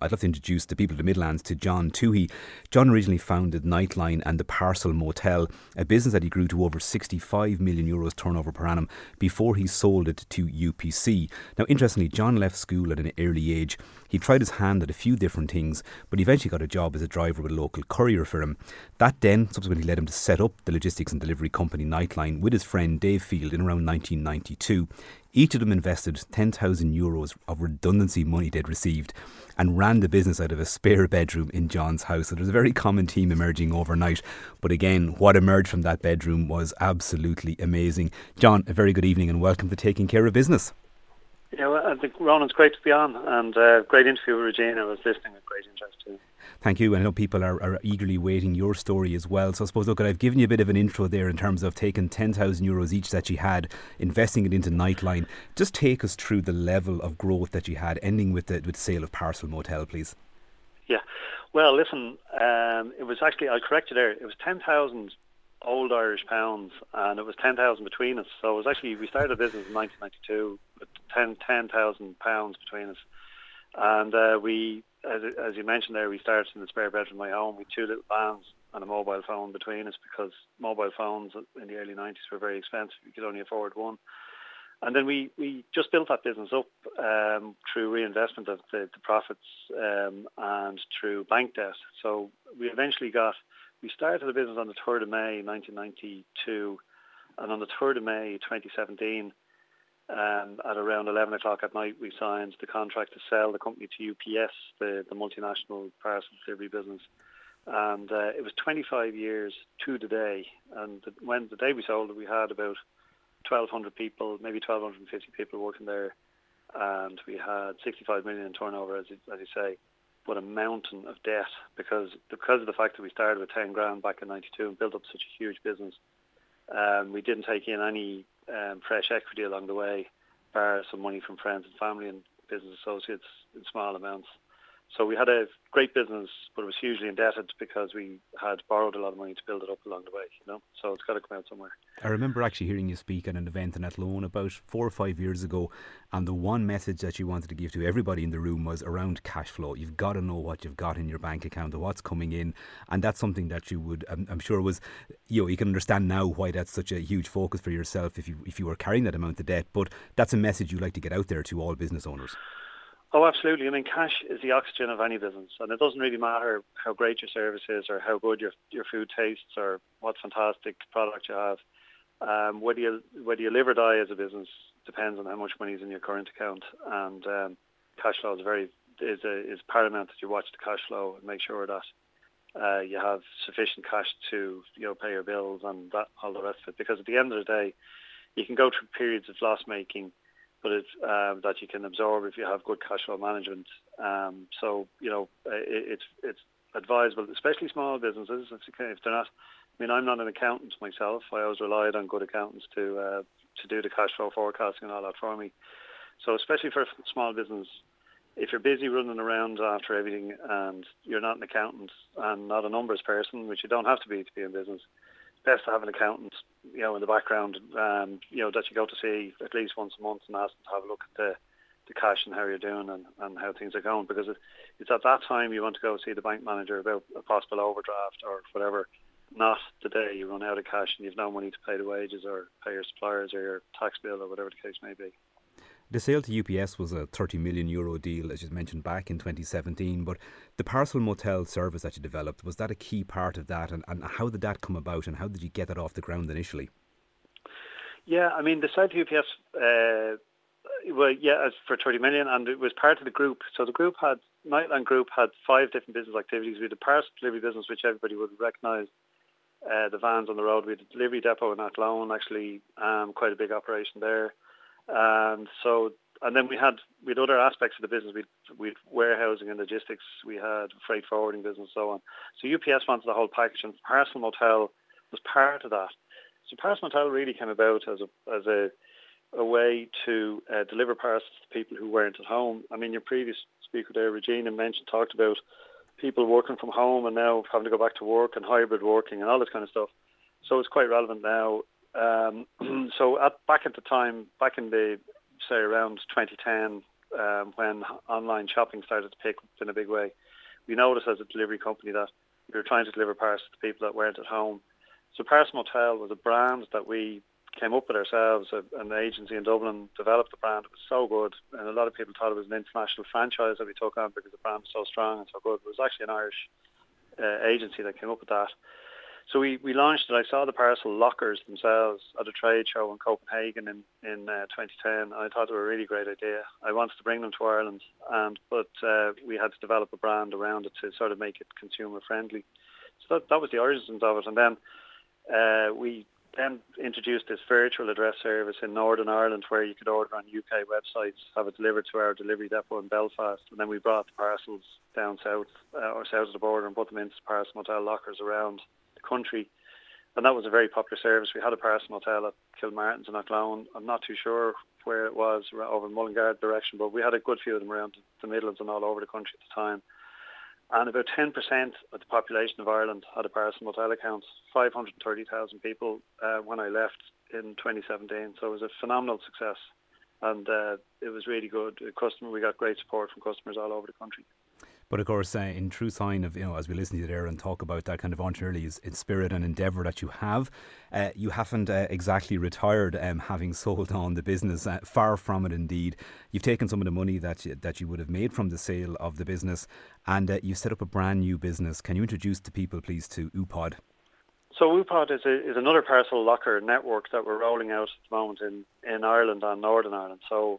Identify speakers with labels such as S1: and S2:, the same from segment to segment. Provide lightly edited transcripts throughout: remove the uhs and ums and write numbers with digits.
S1: I'd love to introduce the people of the Midlands to John Toohey. John originally founded Nightline and the Parcel Motel, a business that he grew to over 65 million euros turnover per annum before he sold it to UPC. Now, interestingly, John left school at an early age. He tried his hand at a few different things, but he eventually got a job as a driver with a local courier firm. That then subsequently led him to set up the logistics and delivery company Nightline with his friend Dave Field in around 1992. Each of them invested 10,000 euros of redundancy money they'd received and ran the business out of a spare bedroom in John's house. So there's a very common theme emerging overnight. But again, what emerged from that bedroom was absolutely amazing. John, a very good evening and welcome to Taking Care of Business.
S2: Yeah, well, I think, Ronan's great to be on, and great interview with Regina. I was listening with great interest too.
S1: Thank you. I know people are eagerly waiting your story as well. So I suppose, look, I've given you a bit of an intro there in terms of taking 10,000 euros each that you had, investing it into Nightline. Just take us through the level of growth that you had, ending with the sale of Parcel Motel, please.
S2: Yeah. Well, listen, it was actually, I'll correct you there, it was 10,000 old Irish pounds and it was 10,000 between us. So it was actually, we started a business in 1992 with 10,000 pounds between us. And we, as you mentioned there, we started in the spare bedroom of my home with two little vans and a mobile phone between us because mobile phones in the early 90s were very expensive. You could only afford one. And then we just built that business up through reinvestment of the profits and through bank debt. So we started the business on the 3rd of May 1992, and on the 3rd of May 2017, at around 11 o'clock at night, we signed the contract to sell the company to UPS, the multinational parcel delivery business. And it was 25 years to the day. And when the day we sold it, we had about 1,200 people, maybe 1,250 people working there. And we had 65 million in turnover, as you say, but a mountain of debt because of the fact that we started with 10 grand back in 92 and built up such a huge business. We didn't take in any fresh equity along the way, bar some money from friends and family and business associates in small amounts. So we had a great business, but it was hugely indebted because we had borrowed a lot of money to build it up along the way, So it's got to come out somewhere.
S1: I remember actually hearing you speak at an event in Athlone about 4 or 5 years ago, and the one message that you wanted to give to everybody in the room was around cash flow. You've got to know what you've got in your bank account or what's coming in, and that's something that you would, I'm sure was, you can understand now why that's such a huge focus for yourself if you were carrying that amount of debt, but that's a message you'd like to get out there to all business owners.
S2: Oh, absolutely. I mean, cash is the oxygen of any business, and it doesn't really matter how great your service is or how good your food tastes or what fantastic product you have. Whether you live or die as a business depends on how much money is in your current account, and cash flow is paramount that you watch the cash flow and make sure that you have sufficient cash to pay your bills and all the rest of it. Because at the end of the day, you can go through periods of loss making, but it's that you can absorb if you have good cash flow management. It's advisable, especially small businesses, if they're not. I mean, I'm not an accountant myself. I always relied on good accountants to do the cash flow forecasting and all that for me. So especially for a small business, if you're busy running around after everything and you're not an accountant and not a numbers person, which you don't have to be in business, best to have an accountant, in the background, that you go to see at least once a month and ask them to have a look at the cash and how you're doing and how things are going. Because it's at that time you want to go see the bank manager about a possible overdraft or whatever, not the day you run out of cash and you've no money to pay the wages or pay your suppliers or your tax bill or whatever the case may be.
S1: The sale to UPS was a 30 million euro deal, as you mentioned, back in 2017. But the Parcel Motel service that you developed, was that a key part of that? And how did that come about? And how did you get that off the ground initially?
S2: Yeah, I mean, the sale to UPS, for 30 million, and it was part of the group. So the Nightline Group had 5 different business activities. We had the parcel delivery business, which everybody would recognise, the vans on the road. We had a delivery depot in Athlone, actually, quite a big operation there. And then we had other aspects of the business. We'd warehousing and logistics. We had freight forwarding business, so on. So UPS wanted the whole package, and Parcel Motel was part of that. So Parcel Motel really came about as a way to deliver parcels to people who weren't at home. I mean, your previous speaker there, Regina, talked about people working from home and now having to go back to work and hybrid working and all this kind of stuff. So it's quite relevant now. So back at the time, back in the, say, around 2010, when online shopping started to pick up in a big way. We noticed as a delivery company that we were trying to deliver parcels to people that weren't at home. So Parcel Motel was a brand that we came up with ourselves. An agency in Dublin developed the brand. It was so good, and a lot of people thought it was an international franchise that we took on because the brand was so strong and so good. It was actually an Irish agency that came up with that. So we launched it. I saw the parcel lockers themselves at a trade show in Copenhagen in 2010. I thought they were a really great idea. I wanted to bring them to Ireland, but we had to develop a brand around it to sort of make it consumer friendly. So that was the origins of it. And then we then introduced this virtual address service in Northern Ireland where you could order on UK websites, have it delivered to our delivery depot in Belfast, and then we brought the parcels down south or south of the border and put them into Parcel Motel lockers around the country. And that was a very popular service. We had a Parcel Motel at Kilmartins in Athlone. I'm not too sure where it was, over in Mullingar direction, but we had a good few of them around the Midlands and all over the country at the time. And about 10% of the population of Ireland had a Parcel Motel account, 530,000 people when I left in 2017. So it was a phenomenal success, and it was really good. We got great support from customers all over the country.
S1: But of course, in true sign of, as we listen to you there and talk about that kind of entrepreneurial spirit and endeavour that you have, you haven't exactly retired having sold on the business. Far from it indeed. You've taken some of the money that you would have made from the sale of the business, and you've set up a brand new business. Can you introduce to people, please, to Upod?
S2: So Upod is another parcel locker network that we're rolling out at the moment in Ireland and Northern Ireland. So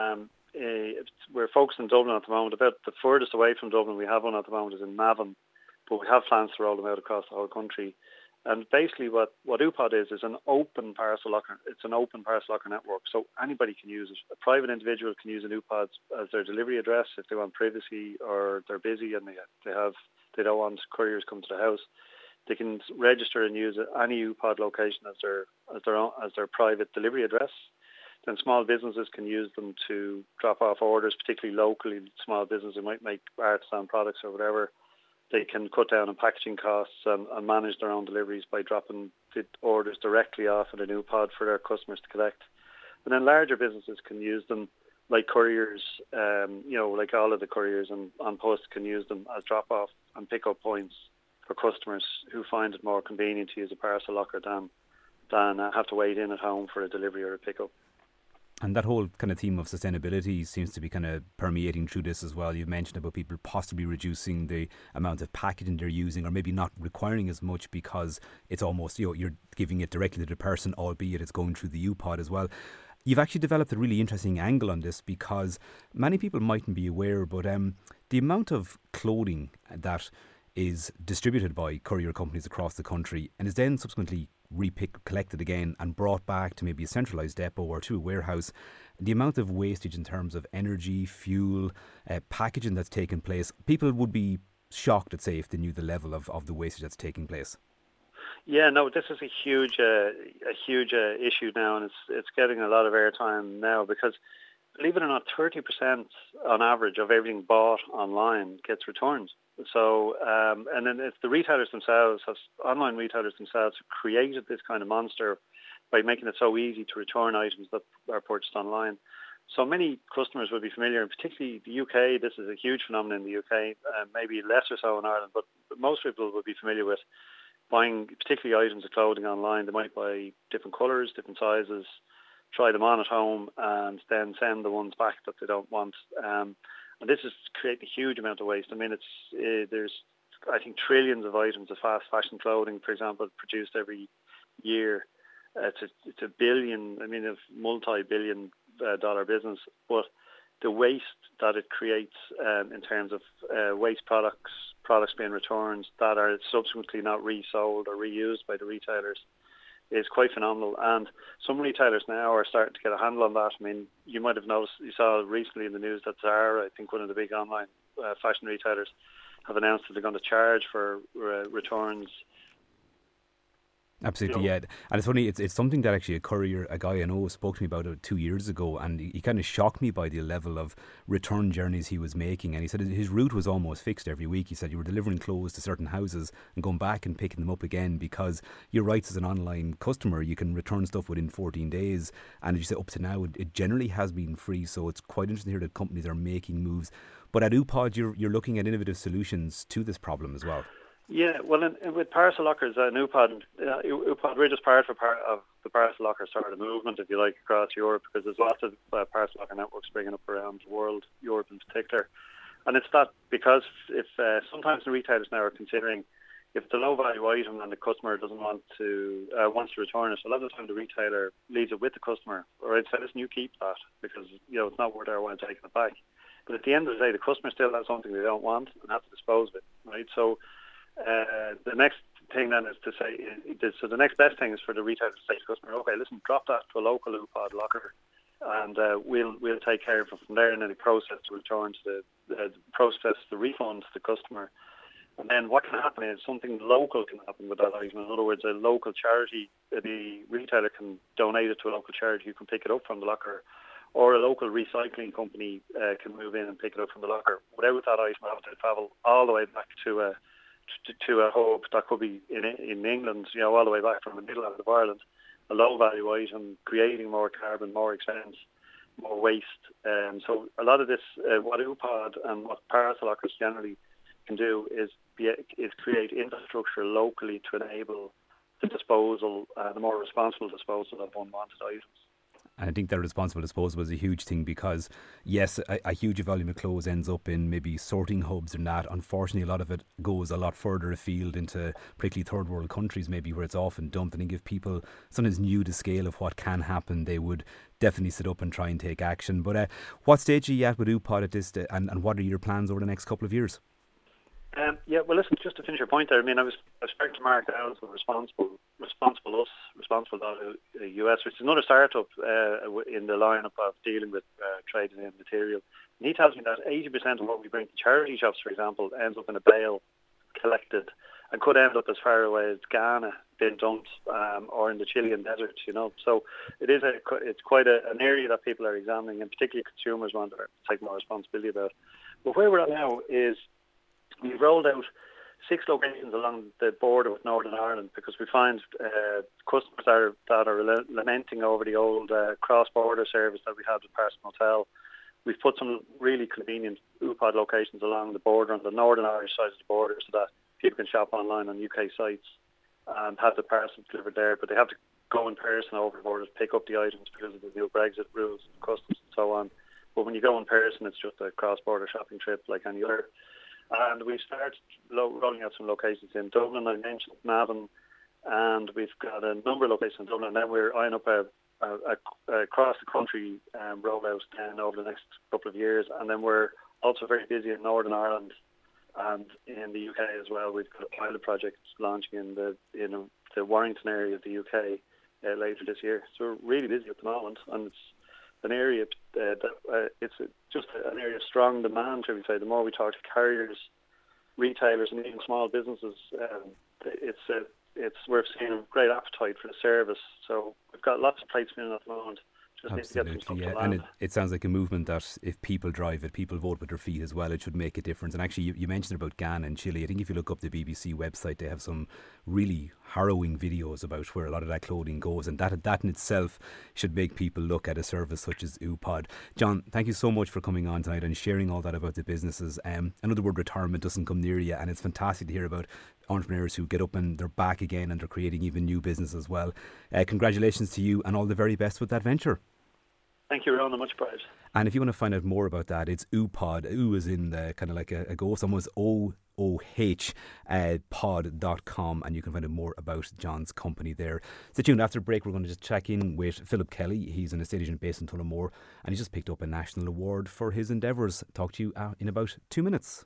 S2: we're focused in Dublin at the moment. About the furthest away from Dublin we have one at the moment is in Navan, but we have plans to roll them out across the whole country. And basically what Upod is an open parcel locker. It's an open parcel locker network, so anybody can use it. A private individual can use an Upod as their delivery address if they want privacy, or they're busy and they don't want couriers come to the house. They can register and use any Upod location as their private delivery address. Then small businesses can use them to drop off orders, particularly locally. Small businesses might make artisan products or whatever. They can cut down on packaging costs and manage their own deliveries by dropping the orders directly off at a new pod for their customers to collect. And then larger businesses can use them, like couriers, like all of the couriers on post can use them as drop-off and pick-up points for customers who find it more convenient to use a parcel locker than have to wait in at home for a delivery or a pick-up.
S1: And that whole kind of theme of sustainability seems to be kind of permeating through this as well. You've mentioned about people possibly reducing the amount of packaging they're using, or maybe not requiring as much because it's almost, you're giving it directly to the person, albeit it's going through the Upod as well. You've actually developed a really interesting angle on this because many people mightn't be aware, but the amount of clothing that is distributed by courier companies across the country and is then subsequently collected again and brought back to maybe a centralised depot or to a warehouse, the amount of wastage in terms of energy, fuel, packaging that's taken place, people would be shocked, I'd say, if they knew the level of the wastage that's taking place.
S2: Yeah, no, this is a huge issue now, and it's getting a lot of airtime now because, believe it or not, 30% on average of everything bought online gets returned. So, and then it's the retailers themselves, online retailers themselves, have created this kind of monster by making it so easy to return items that are purchased online. So many customers will be familiar, and particularly the UK, this is a huge phenomenon in the UK, maybe lesser so in Ireland, but most people will be familiar with buying particularly items of clothing online. They might buy different colours, different sizes, try them on at home, and then send the ones back that they don't want. And this is creating a huge amount of waste. I mean, there's, I think, trillions of items of fast fashion clothing, for example, produced every year. It's a billion, a multi-billion dollar business. But the waste that it creates in terms of waste products being returned that are subsequently not resold or reused by the retailers is quite phenomenal. And some retailers now are starting to get a handle on that. I mean, you might have noticed, you saw recently in the news that Zara, I think one of the big online fashion retailers, have announced that they're going to charge for returns
S1: Absolutely, yeah. And it's funny, it's something that actually a guy I know spoke to me about it 2 years ago, and he kind of shocked me by the level of return journeys he was making. And he said his route was almost fixed every week. He said you were delivering clothes to certain houses and going back and picking them up again, because you're right, as an online customer, you can return stuff within 14 days. And as you said, up to now, it generally has been free. So it's quite interesting to hear that companies are making moves. But at UPod, you're looking at innovative solutions to this problem as well.
S2: Yeah, well, with parcel lockers, UPod, we're just part of the parcel locker sort of movement, if you like, across Europe, because there's lots of parcel locker networks springing up around the world, Europe in particular. And it's that because if sometimes the retailers now are considering, if it's a low value item and the customer doesn't wants to return it, a lot of the time the retailer leaves it with the customer, or I'd say, listen, you keep that, because it's not worth our while taking it back. But at the end of the day, the customer still has something they don't want and have to dispose of it, right? So the next thing then is to say, so the next best thing is for the retailer to say to the customer, okay, listen, drop that to a local UPod locker, and we'll take care of it from there, and then the process to return to the refund to the customer. And then what can happen is something local can happen with that item. In other words, a local charity, the retailer can donate it to a local charity who can pick it up from the locker, or a local recycling company can move in and pick it up from the locker without that item having to travel all the way back to a hub that could be in England, all the way back from the middle of Ireland, a low value item, creating more carbon, more expense, more waste. So a lot of this, what UPod and what parcel lockers generally can do is create infrastructure locally to enable the disposal, the more responsible disposal of unwanted items.
S1: And I think that responsible disposal is a huge thing, because, yes, a huge volume of clothes ends up in maybe sorting hubs and that. Unfortunately, a lot of it goes a lot further afield into particularly third world countries, maybe, where it's often dumped. And I think if people sometimes knew the scale of what can happen, they would definitely sit up and try and take action. But what stage are you at with UPod at this, and what are your plans over the next couple of years?
S2: Yeah, well, listen, just to finish your point there, I was speaking to Mark Downs of Responsible.us, which is another startup in the lineup of dealing with trading in material. And he tells me that 80% of what we bring to charity shops, for example, ends up in a bale collected, and could end up as far away as Ghana being dumped, or in the Chilean desert. So it's quite an area that people are examining, and particularly consumers want to take more responsibility about. But where we're at now is, we've rolled out 6 locations along the border with Northern Ireland, because we find customers that are lamenting over the old cross-border service that we had with Parcel Motel. We've put some really convenient UPod locations along the border on the Northern Irish side of the border, so that people can shop online on UK sites and have the parcel delivered there, but they have to go in person over the border to pick up the items because of the new Brexit rules, customs and so on. But when you go in person, it's just a cross-border shopping trip like any other. And we've started rolling out some locations in Dublin. I mentioned Navan, and we've got a number of locations in Dublin. And then we're eyeing up a across the country rollout then over the next couple of years. And then we're also very busy in Northern Ireland and in the UK as well. We've got a pilot project launching in the Warrington area of the UK later this year. So we're really busy at the moment, and it's an area it's just an area of strong demand, shall we say. The more we talk to carriers, retailers, and even small businesses, we're seeing a great appetite for the service. So we've got lots of plates spinning at the moment.
S1: Absolutely, yeah. And it sounds like a movement that if people drive it, people vote with their feet as well, it should make a difference. And actually, you mentioned about Ghana and Chile. I think if you look up the BBC website, they have some really harrowing videos about where a lot of that clothing goes, and that in itself should make people look at a service such as UPod. John, thank you so much for coming on tonight and sharing all that about the businesses. I know the word retirement doesn't come near you, and it's fantastic to hear about entrepreneurs who get up and they're back again and they're creating even new business as well. Congratulations to you, and all the very best with that venture.
S2: Thank you, Ron. Much pride.
S1: And if you want to find out more about that, it's UPod. U is in the kind of like a ghost, almost OOH, pod.com, and you can find out more about John's company there. Stay tuned. After the break, we're going to just check in with Philip Kelly. He's an estate agent based in Tullamore, and he just picked up a national award for his endeavours. Talk to you in about 2 minutes.